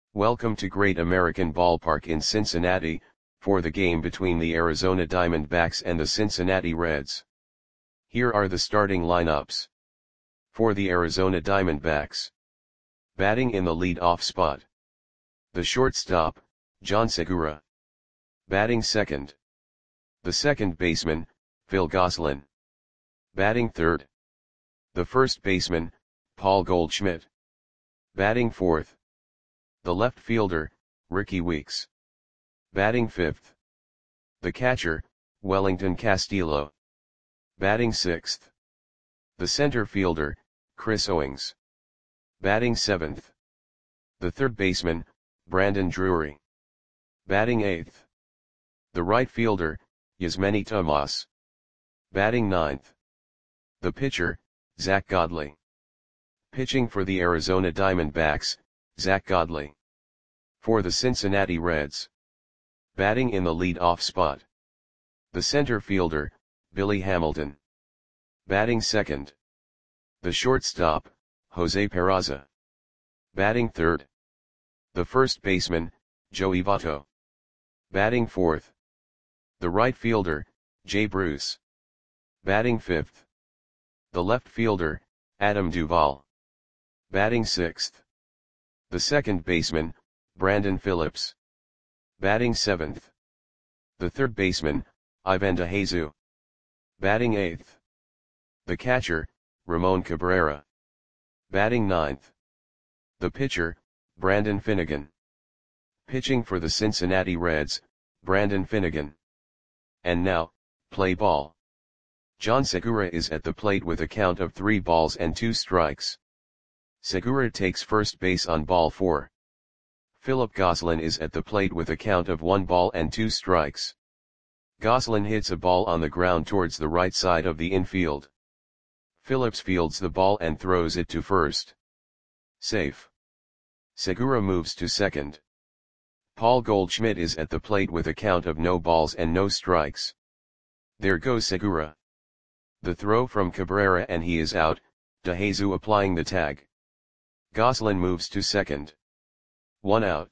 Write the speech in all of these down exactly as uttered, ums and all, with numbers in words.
Welcome to Great American Ballpark in Cincinnati, for the game between the Arizona Diamondbacks and the Cincinnati Reds. Here are the starting lineups. For the Arizona Diamondbacks. Batting in the lead-off spot. The shortstop, Jean Segura. Batting second. The second baseman, Phil Gosselin. Batting third. The first baseman, Paul Goldschmidt. Batting fourth. The left fielder, Rickie Weeks. Batting fifth. The catcher, Wellington Castillo. Batting sixth. The center fielder, Chris Owings. Batting seventh. The third baseman, Brandon Drury. Batting eighth. The right fielder, Yasmany Tomas. Batting ninth. The pitcher, Zack Godley. Pitching for the Arizona Diamondbacks, Zack Godley. For the Cincinnati Reds. Batting in the lead-off spot. The center fielder, Billy Hamilton. Batting second. The shortstop, Jose Peraza. Batting third. The first baseman, Joey Votto. Batting fourth. The right fielder, Jay Bruce. Batting fifth. The left fielder, Adam Duvall. Batting sixth. The second baseman, Brandon Phillips. Batting seventh. The third baseman, Ivan DeJesus. Batting eighth. The catcher, Ramon Cabrera. Batting ninth. The pitcher, Brandon Finnegan. Pitching for the Cincinnati Reds, Brandon Finnegan. And now, play ball. Jean Segura is at the plate with a count of three balls and two strikes. Segura takes first base on ball four. Philip Gosselin is at the plate with a count of one ball and two strikes. Gosselin hits a ball on the ground towards the right side of the infield. Phillips fields the ball and throws it to first. Safe. Segura moves to second. Paul Goldschmidt is at the plate with a count of no balls and no strikes. There goes Segura. The throw from Cabrera and he is out, DeJesus applying the tag. Gosselin moves to second. One out.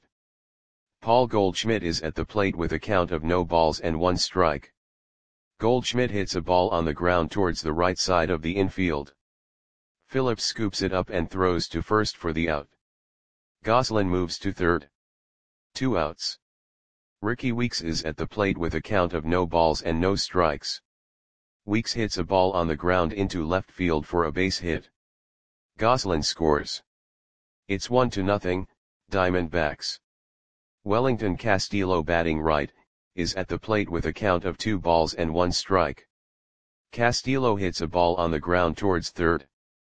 Paul Goldschmidt is at the plate with a count of no balls and one strike. Goldschmidt hits a ball on the ground towards the right side of the infield. Phillips scoops it up and throws to first for the out. Gosselin moves to third. Two outs. Rickie Weeks is at the plate with a count of no balls and no strikes. Weeks hits a ball on the ground into left field for a base hit. Gosselin scores. It's one to nothing, Diamondbacks. Wellington Castillo, batting right, is at the plate with a count of two balls and one strike. Castillo hits a ball on the ground towards third.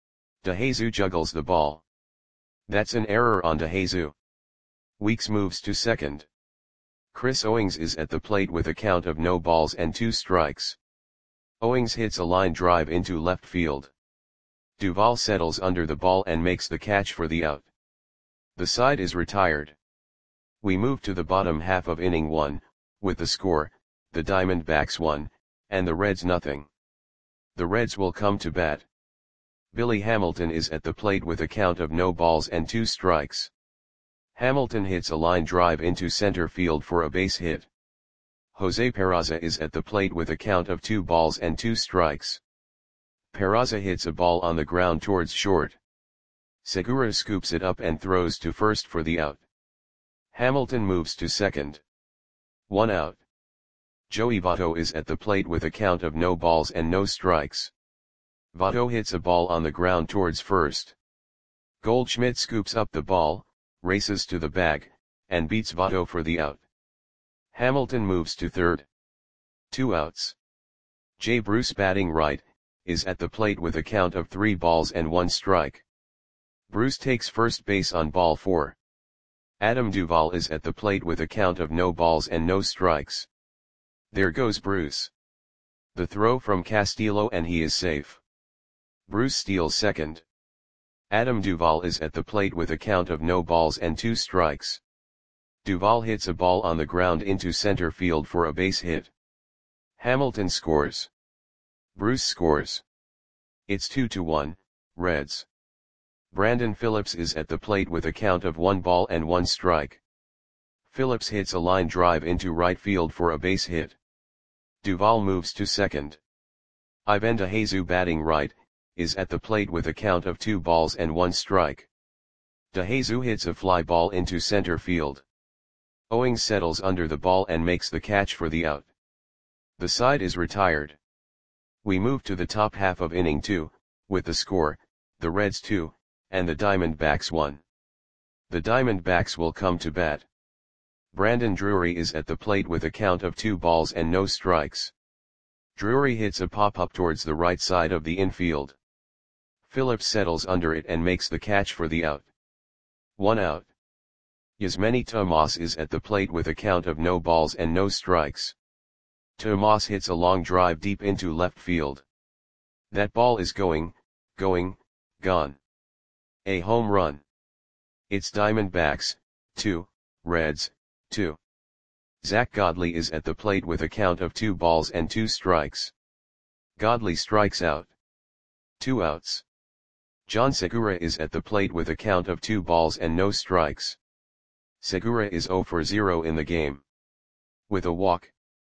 DeJesus juggles the ball. That's an error on DeJesus. Weeks moves to second. Chris Owings is at the plate with a count of no balls and two strikes. Owings hits a line drive into left field. Duvall settles under the ball and makes the catch for the out. The side is retired. We move to the bottom half of inning one, with the score, the Diamondbacks one, and the Reds nothing. The Reds will come to bat. Billy Hamilton is at the plate with a count of no balls and two strikes. Hamilton hits a line drive into center field for a base hit. Jose Peraza is at the plate with a count of two balls and two strikes. Peraza hits a ball on the ground towards short. Segura scoops it up and throws to first for the out. Hamilton moves to second. One out. Joey Votto is at the plate with a count of no balls and no strikes. Votto hits a ball on the ground towards first. Goldschmidt scoops up the ball, races to the bag, and beats Votto for the out. Hamilton moves to third. Two outs. Jay Bruce, batting right, is at the plate with a count of three balls and one strike. Bruce takes first base on ball four. Adam Duvall is at the plate with a count of no balls and no strikes. There goes Bruce. The throw from Castillo and he is safe. Bruce steals second. Adam Duvall is at the plate with a count of no balls and two strikes. Duvall hits a ball on the ground into center field for a base hit. Hamilton scores. Bruce scores. It's two to one, Reds. Brandon Phillips is at the plate with a count of one ball and one strike. Phillips hits a line drive into right field for a base hit. Duvall moves to second. Ivan DeJesu, batting right, is at the plate with a count of two balls and one strike. DeJesu hits a fly ball into center field. Owings settles under the ball and makes the catch for the out. The side is retired. We move to the top half of inning two, with the score, the Reds two, and the Diamondbacks one. The Diamondbacks will come to bat. Brandon Drury is at the plate with a count of two balls and no strikes. Drury hits a pop-up towards the right side of the infield. Phillips settles under it and makes the catch for the out. One out. Yasmany Tomas is at the plate with a count of no balls and no strikes. Tomas hits a long drive deep into left field. That ball is going, going, gone. A home run. It's Diamondbacks, two, Reds, two. Zach Godley is at the plate with a count of two balls and two strikes. Godley strikes out. Two outs. John Segura is at the plate with a count of two balls and no strikes. Segura is zero for zero in the game. With a walk.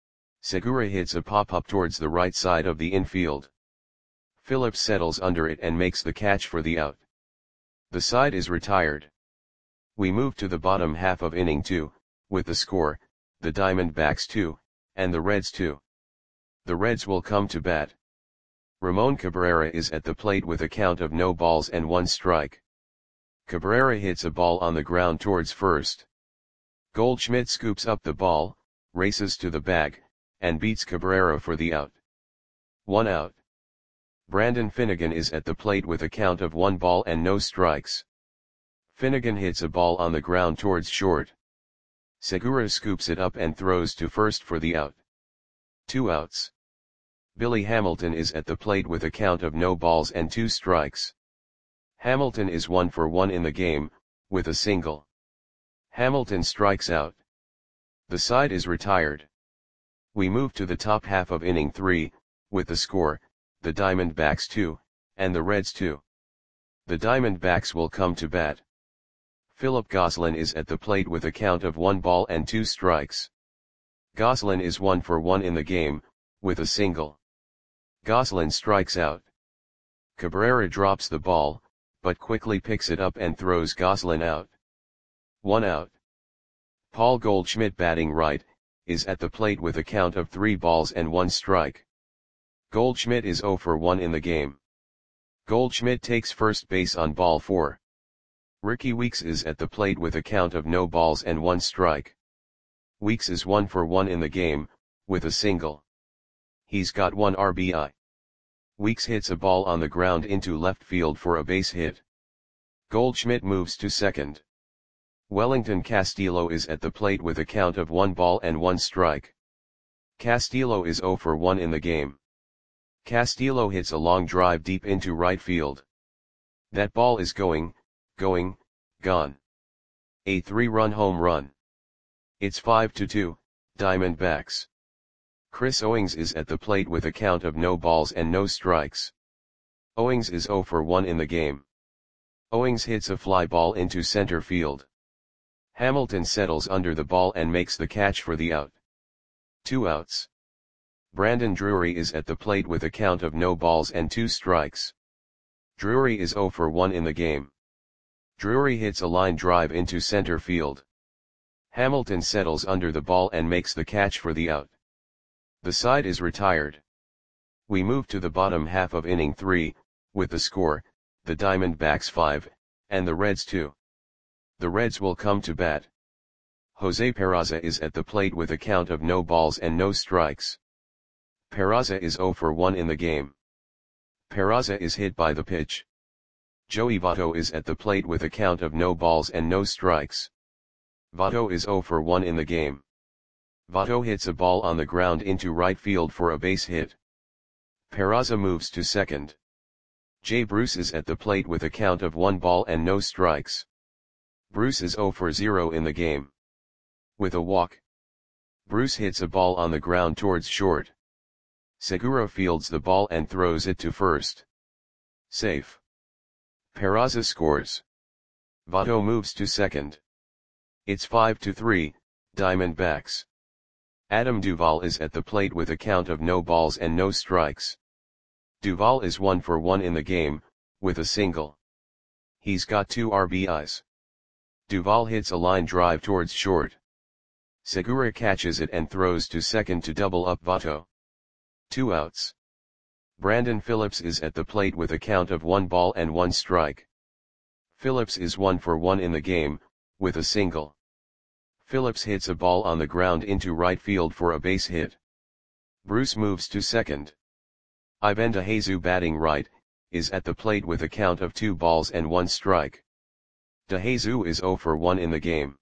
Segura hits a pop-up towards the right side of the infield. Phillips settles under it and makes the catch for the out. The side is retired. We move to the bottom half of inning two, with the score, the Diamondbacks two, and the Reds two. The Reds will come to bat. Ramon Cabrera is at the plate with a count of no balls and one strike. Cabrera hits a ball on the ground towards first. Goldschmidt scoops up the ball, races to the bag, and beats Cabrera for the out. One out. Brandon Finnegan is at the plate with a count of one ball and no strikes. Finnegan hits a ball on the ground towards short. Segura scoops it up and throws to first for the out. Two outs. Billy Hamilton is at the plate with a count of no balls and two strikes. Hamilton is one for one in the game, with a single. Hamilton strikes out. The side is retired. We move to the top half of inning three, with the score, the Diamondbacks two, and the Reds two. The Diamondbacks will come to bat. Philip Gosselin is at the plate with a count of one ball and two strikes. Gosselin is one for one in the game, with a single. Gosselin strikes out. Cabrera drops the ball, but quickly picks it up and throws Gosselin out. One out. Paul Goldschmidt, batting right, is at the plate with a count of three balls and one strike. Goldschmidt is zero for one in the game. Goldschmidt takes first base on ball four. Ricky Weeks is at the plate with a count of no balls and one strike. Weeks is one for one in the game, with a single. He's got one R B I. Weeks hits a ball on the ground into left field for a base hit. Goldschmidt moves to second. Wellington Castillo is at the plate with a count of one ball and one strike. Castillo is zero for one in the game. Castillo hits a long drive deep into right field. That ball is going, going, gone. A three-run home run. It's five to two, Diamondbacks. Chris Owings is at the plate with a count of no balls and no strikes. Owings is zero for one in the game. Owings hits a fly ball into center field. Hamilton settles under the ball and makes the catch for the out. Two outs. Brandon Drury is at the plate with a count of no balls and two strikes. Drury is zero for one in the game. Drury hits a line drive into center field. Hamilton settles under the ball and makes the catch for the out. The side is retired. We move to the bottom half of inning three, with the score, the Diamondbacks five, and the Reds two. The Reds will come to bat. Jose Peraza is at the plate with a count of no balls and no strikes. Peraza is zero for one in the game. Peraza is hit by the pitch. Joey Votto is at the plate with a count of no balls and no strikes. Votto is zero for one in the game. Votto hits a ball on the ground into right field for a base hit. Peraza moves to second. Jay Bruce is at the plate with a count of one ball and no strikes. Bruce is zero for zero in the game. With a walk. Bruce hits a ball on the ground towards short. Segura fields the ball and throws it to first. Safe. Peraza scores. Votto moves to second. It's five to three, Diamondbacks. Adam Duvall is at the plate with a count of no balls and no strikes. Duvall is one for one in the game, with a single. He's got two R B Is. Duvall hits a line drive towards short. Segura catches it and throws to second to double up Votto. Two outs. Brandon Phillips is at the plate with a count of one ball and one strike. Phillips is one for one in the game, with a single. Phillips hits a ball on the ground into right field for a base hit. Bruce moves to second. Ivan DeJesu, batting right, is at the plate with a count of two balls and one strike. DeJesu is zero for one in the game.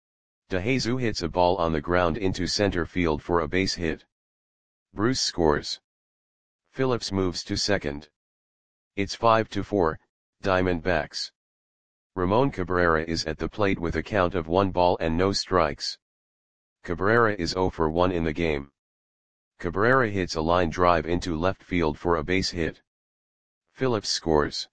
DeJesu hits a ball on the ground into center field for a base hit. Bruce scores. Phillips moves to second. It's five to four, Diamondbacks. Ramon Cabrera is at the plate with a count of one ball and no strikes. Cabrera is zero for one in the game. Cabrera hits a line drive into left field for a base hit. Phillips scores.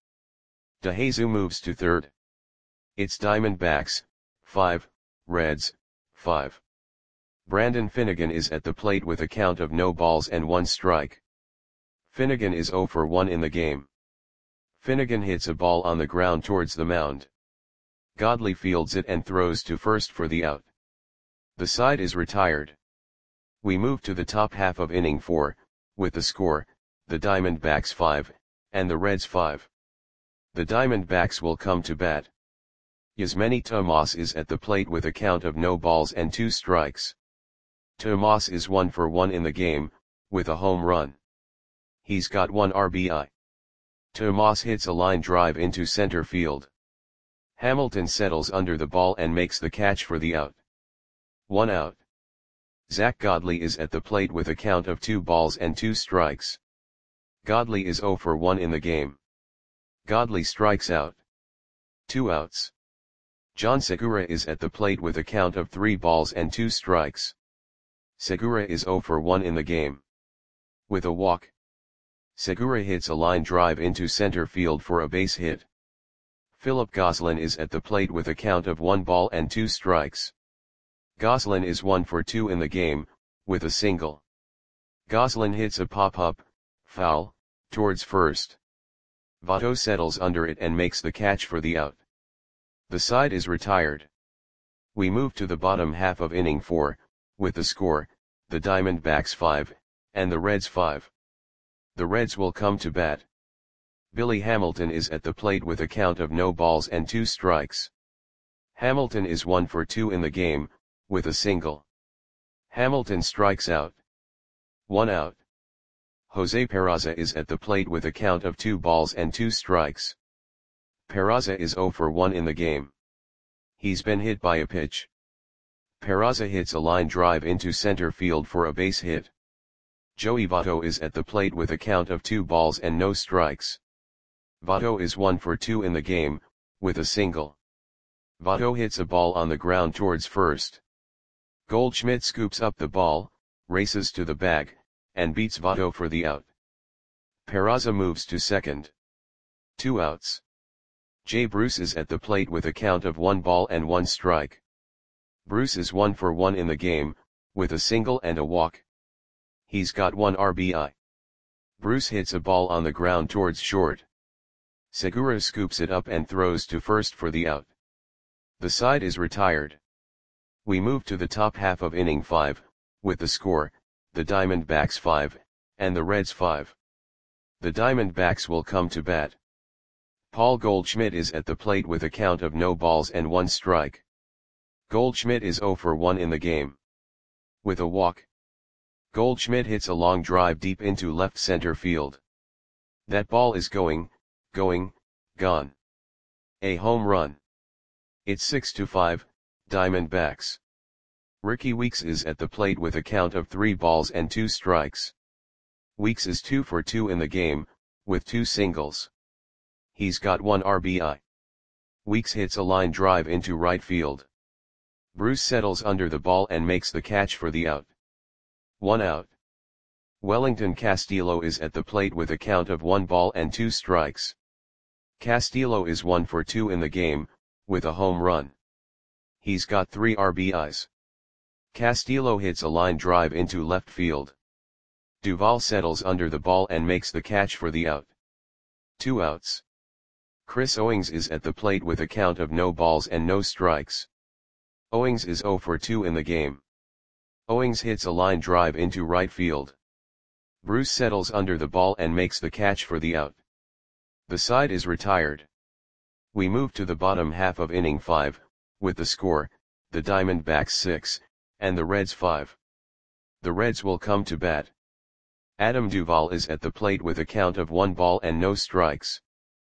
DeJesu moves to third. It's Diamondbacks, five, Reds, five. Brandon Finnegan is at the plate with a count of no balls and one strike. Finnegan is zero for one in the game. Finnegan hits a ball on the ground towards the mound. Godley fields it and throws to first for the out. The side is retired. We move to the top half of inning four, with the score, the Diamondbacks five, and the Reds five. The Diamondbacks will come to bat. Yasmany Tomas is at the plate with a count of no balls and two strikes. Tomas is one for one in the game, with a home run. He's got one R B I. Tomas hits a line drive into center field. Hamilton settles under the ball and makes the catch for the out. One out. Zach Godley is at the plate with a count of two balls and two strikes. Godley is zero for one in the game. Godley strikes out. Two outs. John Segura is at the plate with a count of three balls and two strikes. Segura is zero for one in the game. With a walk. Segura hits a line drive into center field for a base hit. Philip Gosselin is at the plate with a count of one ball and two strikes. Gosselin is one for two in the game, with a single. Gosselin hits a pop-up, foul, towards first. Votto settles under it and makes the catch for the out. The side is retired. We move to the bottom half of inning four, with the score, the Diamondbacks five, and the Reds five. The Reds will come to bat. Billy Hamilton is at the plate with a count of no balls and two strikes. Hamilton is one for two in the game, with a single. Hamilton strikes out. One out. Jose Peraza is at the plate with a count of two balls and two strikes. Peraza is zero for one in the game. He's been hit by a pitch. Peraza hits a line drive into center field for a base hit. Joey Votto is at the plate with a count of two balls and no strikes. Votto is one for two in the game, with a single. Votto hits a ball on the ground towards first. Goldschmidt scoops up the ball, races to the bag, and beats Votto for the out. Peraza moves to second. Two outs. Jay Bruce is at the plate with a count of one ball and one strike. Bruce is one for one in the game, with a single and a walk. He's got one R B I. Bruce hits a ball on the ground towards short. Segura scoops it up and throws to first for the out. The side is retired. We move to the top half of inning five, with the score, the Diamondbacks five, and the Reds five. The Diamondbacks will come to bat. Paul Goldschmidt is at the plate with a count of no balls and one strike. Goldschmidt is zero for one in the game. With a walk. Goldschmidt hits a long drive deep into left center field. That ball is going, going, gone. A home run. It's six to five, Diamondbacks. Ricky Weeks is at the plate with a count of three balls and two strikes. Weeks is two for two in the game, with two singles. He's got one R B I. Weeks hits a line drive into right field. Bruce settles under the ball and makes the catch for the out. One out. Wellington Castillo is at the plate with a count of one ball and two strikes. Castillo is one for two in the game, with a home run. He's got three R B Is. Castillo hits a line drive into left field. Duvall settles under the ball and makes the catch for the out. Two outs. Chris Owings is at the plate with a count of no balls and no strikes. Owings is zero for two in the game. Owings hits a line drive into right field. Bruce settles under the ball and makes the catch for the out. The side is retired. We move to the bottom half of inning five, with the score, the Diamondbacks six, and the Reds five. The Reds will come to bat. Adam Duvall is at the plate with a count of one ball and no strikes.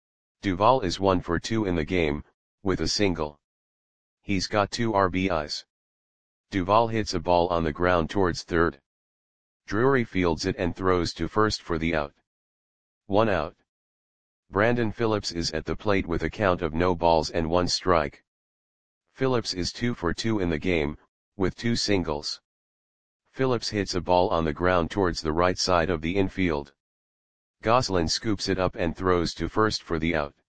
Duvall is one for two in the game, with a single. He's got two R B Is. Duvall hits a ball on the ground towards third. Drury fields it and throws to first for the out. One out. Brandon Phillips is at the plate with a count of no balls and one strike. Phillips is two for two in the game, with two singles. Phillips hits a ball on the ground towards the right side of the infield. Goslin scoops it up and throws to first for the out.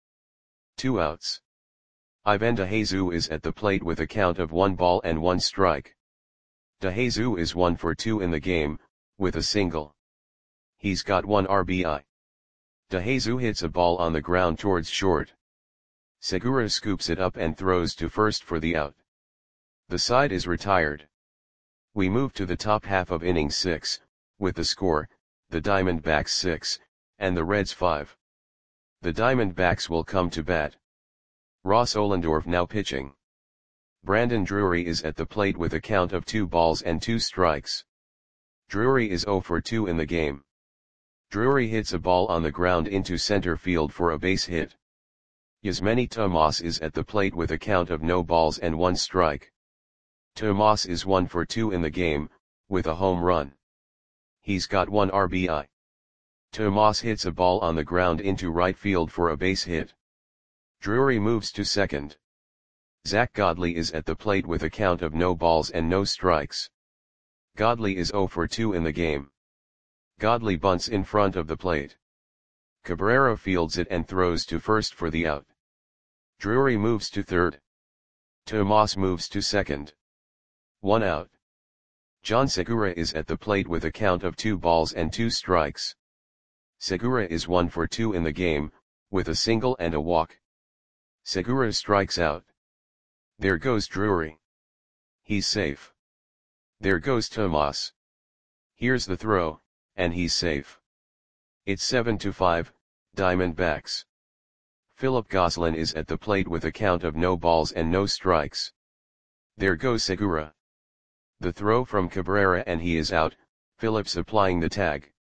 Two outs. Ivan DeJesus is at the plate with a count of one ball and one strike. DeJesus is one for two in the game, with a single. He's got one R B I. DeJesus hits a ball on the ground towards short. Segura scoops it up and throws to first for the out. The side is retired. We move to the top half of inning six, with the score, the Diamondbacks six, and the Reds five. The Diamondbacks will come to bat. Ross Ohlendorf now pitching. Brandon Drury is at the plate with a count of two balls and two strikes. Drury is zero for two in the game. Drury hits a ball on the ground into center field for a base hit. Yasmany Tomas is at the plate with a count of no balls and one strike. Tomas is one for two in the game, with a home run. He's got one R B I. Tomas hits a ball on the ground into right field for a base hit. Drury moves to second. Zach Godley is at the plate with a count of no balls and no strikes. Godley is zero for two in the game. Godley bunts in front of the plate. Cabrera fields it and throws to first for the out. Drury moves to third. Tomas moves to second. One out. John Segura is at the plate with a count of two balls and two strikes. Segura is one for two in the game, with a single and a walk. Segura strikes out. There goes Drury. He's safe. There goes Tomas. Here's the throw, and he's safe. It's seven to five, Diamondbacks. Philip Goslin is at the plate with a count of no balls and no strikes. There goes Segura. The throw from Cabrera and he is out, Phillips applying the tag.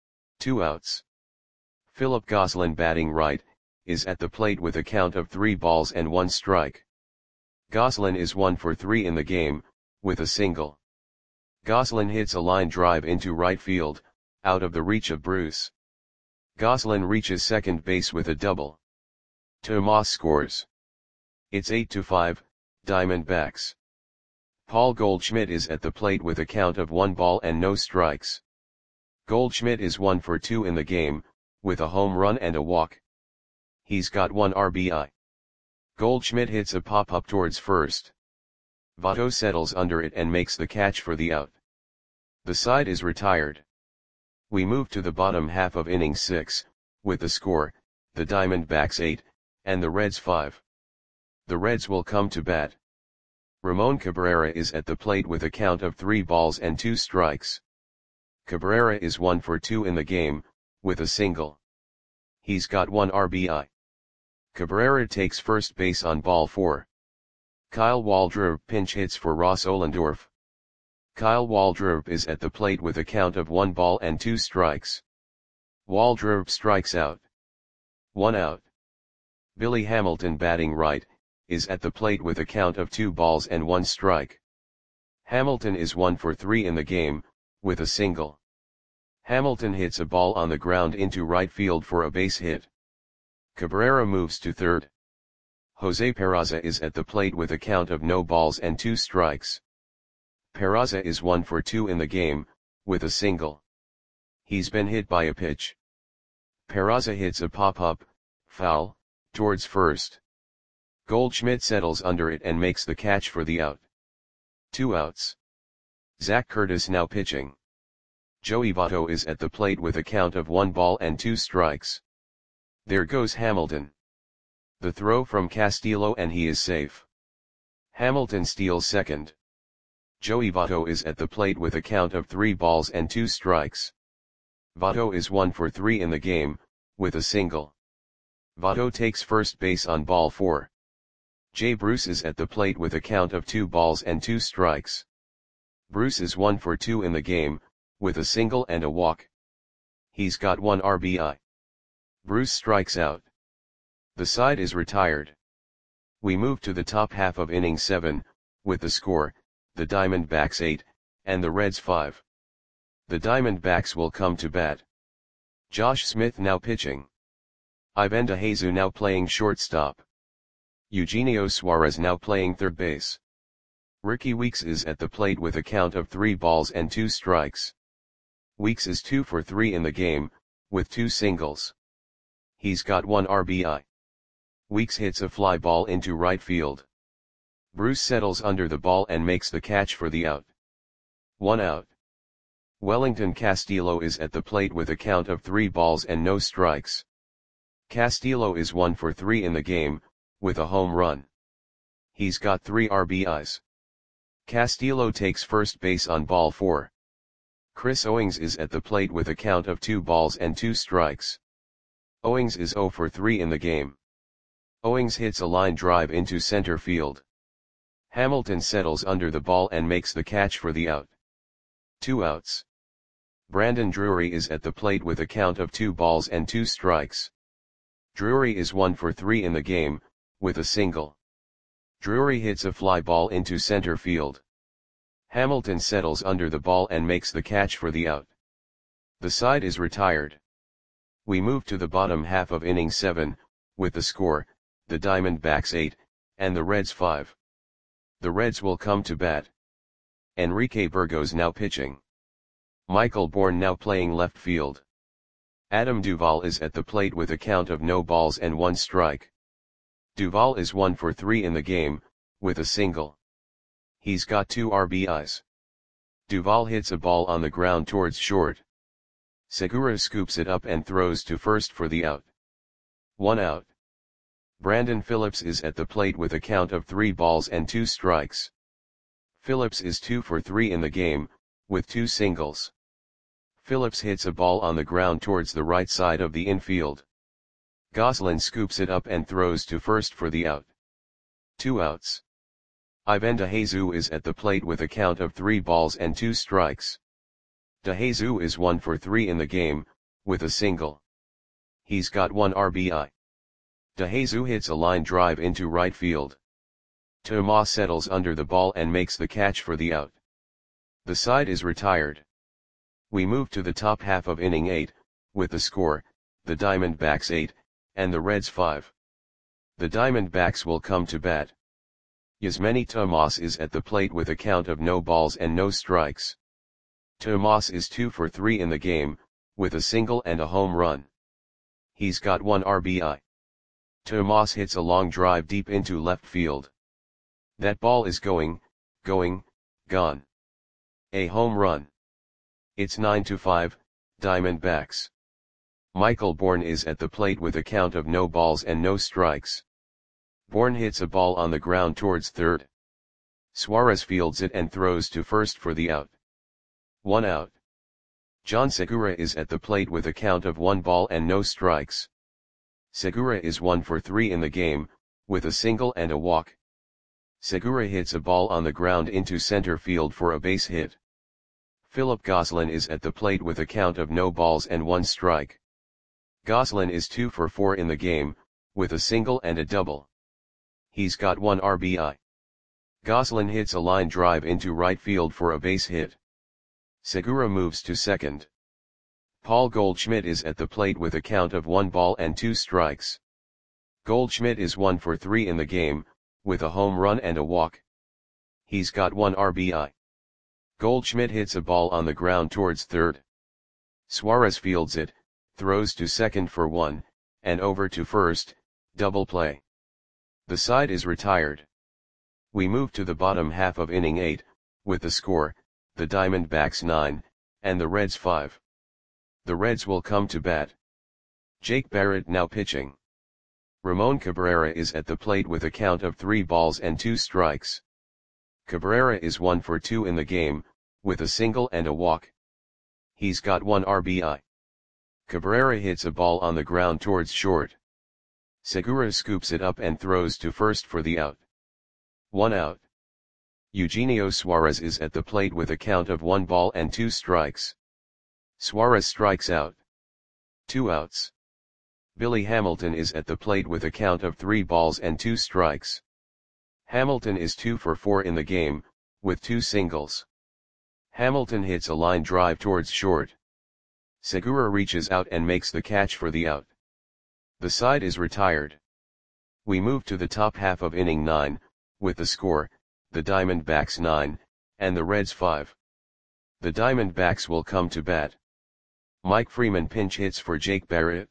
Two outs. Philip Goslin batting right, is at the plate with a count of three balls and one strike. Goslin is one for three in the game, with a single. Goslin hits a line drive into right field, out of the reach of Bruce. Goslin reaches second base with a double. Tomas scores. It's eight to five, Diamondbacks. Paul Goldschmidt is at the plate with a count of one ball and no strikes. Goldschmidt is one for two in the game, with a home run and a walk. He's got one R B I. Goldschmidt hits a pop-up towards first. Votto settles under it and makes the catch for the out. The side is retired. We move to the bottom half of inning six, with the score, the Diamondbacks eight, and the Reds five. The Reds will come to bat. Ramon Cabrera is at the plate with a count of three balls and two strikes. Cabrera is one for two in the game, with a single. He's got one R B I. Cabrera takes first base on ball four. Kyle Waldrop pinch hits for Ross Ohlendorf. Kyle Waldrop is at the plate with a count of one ball and two strikes. Waldrop strikes out. One out. Billy Hamilton batting right, is at the plate with a count of two balls and one strike. Hamilton is one for three in the game, with a single. Hamilton hits a ball on the ground into right field for a base hit. Cabrera moves to third. Jose Peraza is at the plate with a count of no balls and two strikes. Peraza is one for two in the game, with a single. He's been hit by a pitch. Peraza hits a pop-up, foul, towards first. Goldschmidt settles under it and makes the catch for the out. Two outs. Zach Curtis now pitching. Joey Votto is at the plate with a count of one ball and two strikes. There goes Hamilton. The throw from Castillo and he is safe. Hamilton steals second. Joey Votto is at the plate with a count of three balls and two strikes. Votto is one for three in the game, with a single. Votto takes first base on ball four. Jay Bruce is at the plate with a count of two balls and two strikes. Bruce is one for two in the game, with a single and a walk. He's got one R B I. Bruce strikes out. The side is retired. We move to the top half of inning seven, with the score, the Diamondbacks eight, and the Reds five. The Diamondbacks will come to bat. Josh Smith now pitching. Ivan DeJesus now playing shortstop. Eugenio Suarez now playing third base. Ricky Weeks is at the plate with a count of three balls and two strikes. Weeks is two for three in the game, with two singles. He's got one R B I. Weeks hits a fly ball into right field. Bruce settles under the ball and makes the catch for the out. One out. Wellington Castillo is at the plate with a count of three balls and no strikes. Castillo is one for three in the game, with a home run. He's got three R B Is. Castillo takes first base on ball four. Chris Owings is at the plate with a count of two balls and two strikes. Owings is zero for three in the game. Owings hits a line drive into center field. Hamilton settles under the ball and makes the catch for the out. Two outs. Brandon Drury is at the plate with a count of two balls and two strikes. Drury is one for three in the game, with a single. Drury hits a fly ball into center field. Hamilton settles under the ball and makes the catch for the out. The side is retired. We move to the bottom half of inning seven, with the score, the Diamondbacks eight, and the Reds five. The Reds will come to bat. Enrique Burgos now pitching. Michael Bourne now playing left field. Adam Duvall is at the plate with a count of no balls and one strike. Duvall is one for three in the game, with a single. He's got two R B Is. Duvall hits a ball on the ground towards short. Segura scoops it up and throws to first for the out. One out. Brandon Phillips is at the plate with a count of three balls and two strikes. Phillips is two for three in the game, with two singles. Phillips hits a ball on the ground towards the right side of the infield. Goslin scoops it up and throws to first for the out. Two outs. Ivan DeJesus is at the plate with a count of three balls and two strikes. DeJesus is one for three in the game, with a single. He's got one R B I. DeJesus hits a line drive into right field. Tomas settles under the ball and makes the catch for the out. The side is retired. We move to the top half of inning eight, with the score, the Diamondbacks eight, and the Reds five. The Diamondbacks will come to bat. Yasmany Tomas is at the plate with a count of no balls and no strikes. Tomas is two for three in the game, with a single and a home run. He's got one R B I. Tomas hits a long drive deep into left field. That ball is going, going, gone. A home run. It's nine to five, Diamondbacks. Michael Bourne is at the plate with a count of no balls and no strikes. Bourne hits a ball on the ground towards third. Suarez fields it and throws to first for the out. One out. John Segura is at the plate with a count of one ball and no strikes. Segura is one for three in the game, with a single and a walk. Segura hits a ball on the ground into center field for a base hit. Philip Goslin is at the plate with a count of no balls and one strike. Goslin is two for four in the game, with a single and a double. He's got one R B I. Goslin hits a line drive into right field for a base hit. Segura moves to second. Paul Goldschmidt is at the plate with a count of one ball and two strikes. Goldschmidt is one for three in the game, with a home run and a walk. He's got one R B I. Goldschmidt hits a ball on the ground towards third. Suarez fields it, throws to second for one, and over to first, Double play. The side is retired. We move to the bottom half of inning eight, with the score, the Diamondbacks nine, and the Reds five. The Reds will come to bat. Jake Barrett now pitching. Ramon Cabrera is at the plate with a count of three balls and two strikes. Cabrera is one for two in the game, with a single and a walk. He's got one R B I. Cabrera hits a ball on the ground towards short. Segura scoops it up and throws to first for the out. One out. Eugenio Suarez is at the plate with a count of one ball and two strikes. Suarez strikes out. Two outs. Billy Hamilton is at the plate with a count of three balls and two strikes. Hamilton is two for four in the game, with two singles. Hamilton hits a line drive towards short. Segura reaches out and makes the catch for the out. The side is retired. We move to the top half of inning nine, with the score, the Diamondbacks nine, and the Reds five. The Diamondbacks will come to bat. Mike Freeman pinch hits for Jake Barrett.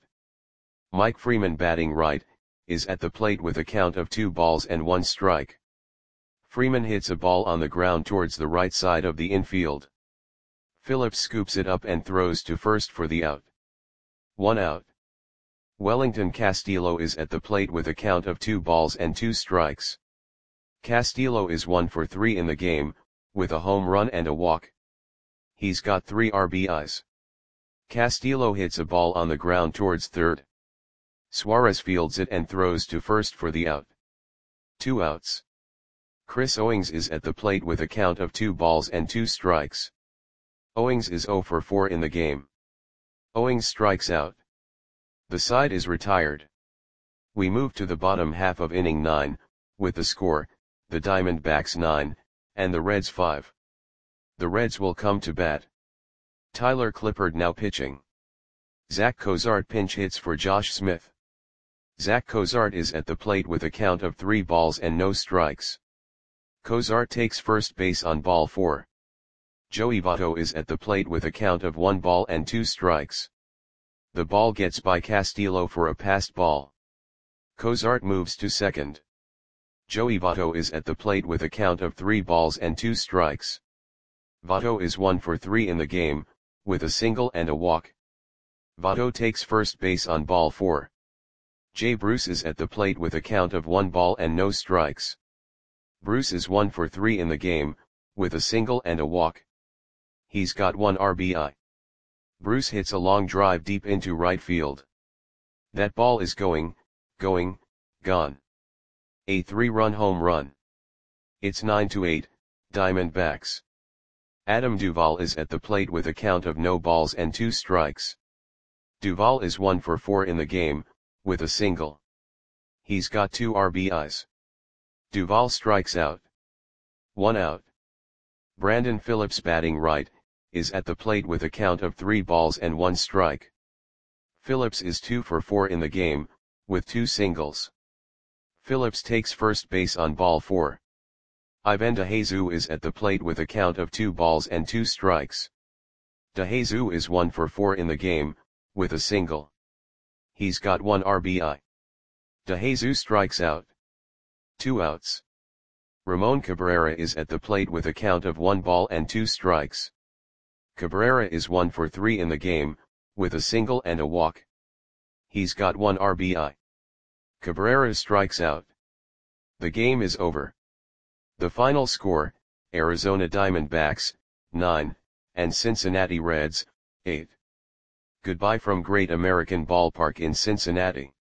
Mike Freeman, batting right, is at the plate with a count of two balls and one strike. Freeman hits a ball on the ground towards the right side of the infield. Phillips scoops it up and throws to first for the out. One out. Wellington Castillo is at the plate with a count of two balls and two strikes. Castillo is one for three in the game, with a home run and a walk. He's got three R B Is. Castillo hits a ball on the ground towards third. Suarez fields it and throws to first for the out. Two outs. Chris Owings is at the plate with a count of two balls and two strikes. Owings is zero for four in the game. Owings strikes out. The side is retired. We move to the bottom half of inning nine, with the score, the Diamondbacks nine, and the Reds five. The Reds will come to bat. Tyler Clippard now pitching. Zach Cozart pinch hits for Josh Smith. Zach Cozart is at the plate with a count of three balls and no strikes. Cozart takes first base on ball four. Joey Votto is at the plate with a count of one ball and two strikes. The ball gets by Castillo for a passed ball. Cozart moves to second. Joey Votto is at the plate with a count of three balls and two strikes. Votto is one for three in the game, with a single and a walk. Votto takes first base on ball four. Jay Bruce is at the plate with a count of one ball and no strikes. Bruce is one for three in the game, with a single and a walk. He's got one R B I. Bruce hits a long drive deep into right field. That ball is going, going, gone. A three-run home run. It's nine to eight, Diamondbacks. Adam Duvall is at the plate with a count of no balls and two strikes. Duvall is one for four in the game, with a single. He's got two R B Is. Duvall strikes out. One out. Brandon Phillips, batting right, is at the plate with a count of three balls and one strike. Phillips is two for four in the game, with two singles. Phillips takes first base on ball four. Ivan DeJesus is at the plate with a count of two balls and two strikes. DeJesus is one for four in the game, with a single. He's got one R B I. DeJesus strikes out. Two outs. Ramon Cabrera is at the plate with a count of one ball and two strikes. Cabrera is one for three in the game, with a single and a walk. He's got one R B I. Cabrera strikes out. The game is over. The final score, Arizona Diamondbacks, nine, and Cincinnati Reds, eight. Goodbye from Great American Ballpark in Cincinnati.